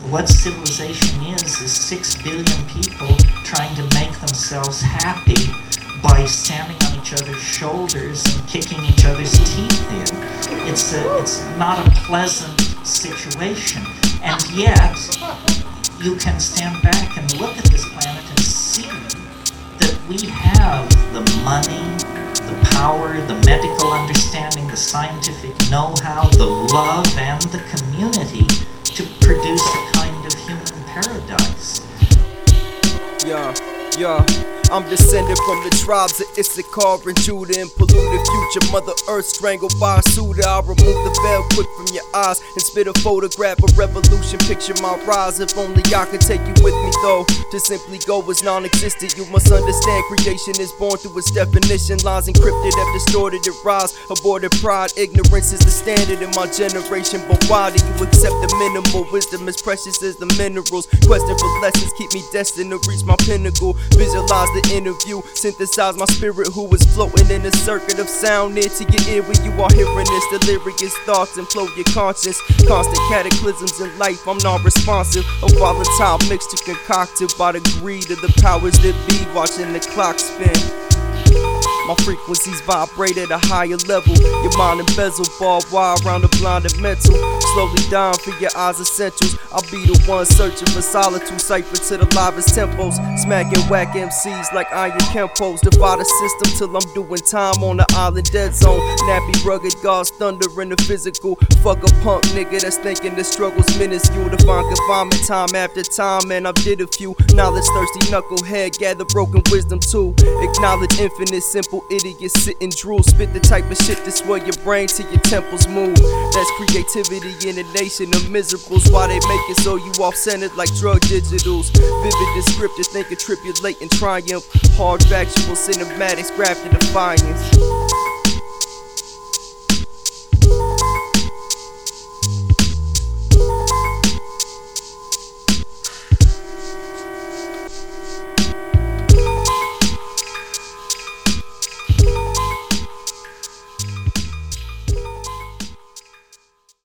What civilization is 6 billion people trying to make themselves happy by standing on each other's shoulders and kicking each other's teeth in. It's not a pleasant situation, and yet you can stand back and look at this planet and see that we have the money, the power, the medical understanding, the scientific know-how, the love, and the community to produce a kind of human paradise. Yeah. I'm descended from the tribes of Issachar and Judah, and polluted future Mother Earth strangled by a Suda. I'll remove the veil quick from your eyes and spit a photograph of revolution. Picture my rise. If only I could take you with me, though. To simply go is non-existent. You must understand creation is born through its definition. Lines encrypted have distorted it rise. Aborted pride, ignorance is the standard in my generation. But why do you accept the minimal? Wisdom as precious as the minerals. Question for lessons keep me destined to reach my pinnacle. Visualize the interview, synthesize my spirit who is floating in a circuit of sound near to your ear when you are hearing this. Delirious thoughts implode your conscience. Constant cataclysms in life, I'm non-responsive. A volatile mixture concocted by the greed of the powers that be, watching the clock spin. My frequencies vibrate at a higher level. Your mind embezzled, barbed wire around the blinded mental. Slowly dying for your eyes essentials. I'll be the one searching for solitude, cipher to the livest tempos. Smacking whack MCs like iron Kempos. Defy the system till I'm doing time on the island dead zone. Nappy rugged gods, thunder in the physical. Fuck a punk nigga that's thinking the struggle's minuscule. To find confinement time after time, and I did a few. Knowledge thirsty knucklehead, gather broken wisdom too. Acknowledge infinite simple idiot, sit and drool. Spit the type of shit that swell your brain till your temples move. That's creativity in a nation of miserables. Why they make it so you off-centered like drug digitals. Vivid descriptive, think of tribulate and triumph. Hard factual cinematics, grafted defiance.